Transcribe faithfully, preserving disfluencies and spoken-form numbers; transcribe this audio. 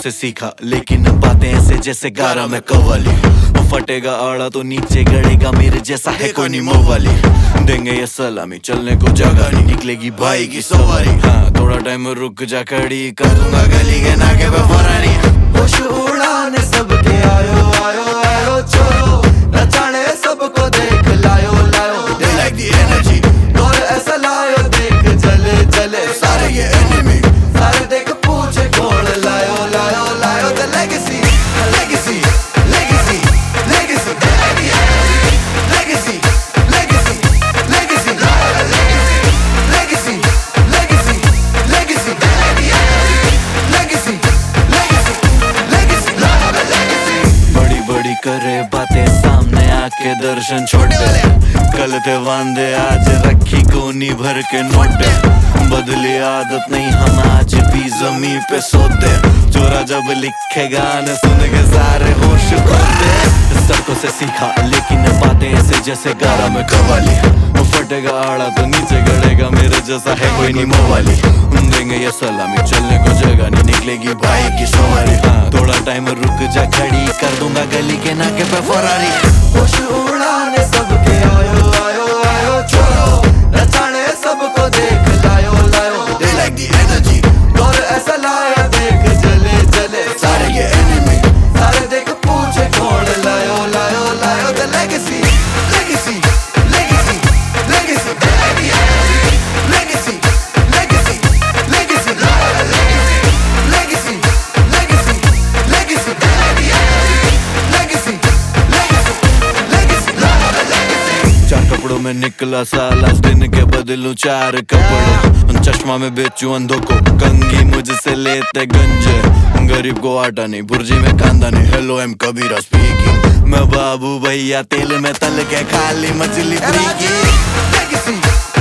से सीखा लेकिन बातें ऐसे जैसे गारा में कव्वाली। फटेगा आड़ा तो नीचे गड़ेगा, मेरे जैसा है कोई नहीं मोवाली। देंगे ये सलामी चलने को जगह नहीं, निकलेगी भाई की सवारी। हाँ थोड़ा टाइम रुक जा खड़ी, कर दूंगा गली के नाके पे फरारी। होश उड़ाने सबके आयो आयो आयो चलो, नचाने सबको देख लायो लायो। They like the energy, और ऐसा लायो देख जले जले सारे ये enemy। सारे देख पूछे कौन लायो लायो लायो। The legacy, legacy, legacy, legacy, legacy, legacy, legacy, legacy, legacy, legacy, legacy, legacy। बड़ी बड़ी करे बातें सामने आके दर्शन छोटे, कल थे वांदे आज रखी कोनी भर के नोटे। बदली आदत नहीं हम आज भी जमीन पे सोते, चोरा जब लिखे गाने सुन के सारे होश खोते। सड़कों से सीखा लेकिन बातें ऐसे जैसे गारा में कव्वाली। फटेगा आड़ा तो नीचे गड़ेगा, मेरे जैसा है कोई नहीं मोवाली। देंगे ये सलामी चलने को जगह नहीं, निकलेगी भाई की सवारी। हाँ थोड़ा टाइम रुक जा खड़ी, कर दूंगा गली के नाके पे फरारी। होश उड़ाने सबके आयो आयो आयो चलो, नचाने सबको देख लायो लायो। They like the energy, और ऐसा लाया देख जले जले सारे ये enemy। सारे देख पूछे कौन लायो लायो लायो। The legacy, legacy, legacy, legacy, legacy, legacy, legacy, legacy, legacy, legacy, legacy, legacy। चार कपड़ों में निकला साल, आज दिन के बदलूं चार कपड़े। चश्मा में बेचूं अंधों को कंगी, मुझसे लेते गंजे। गरीब को आटा नहीं, बुर्जी में कांदा नहीं। हेलो एम कबीरा स्पीकिंग, मैं बाबू भैया तेल में तल के खाली मछली फ्री की।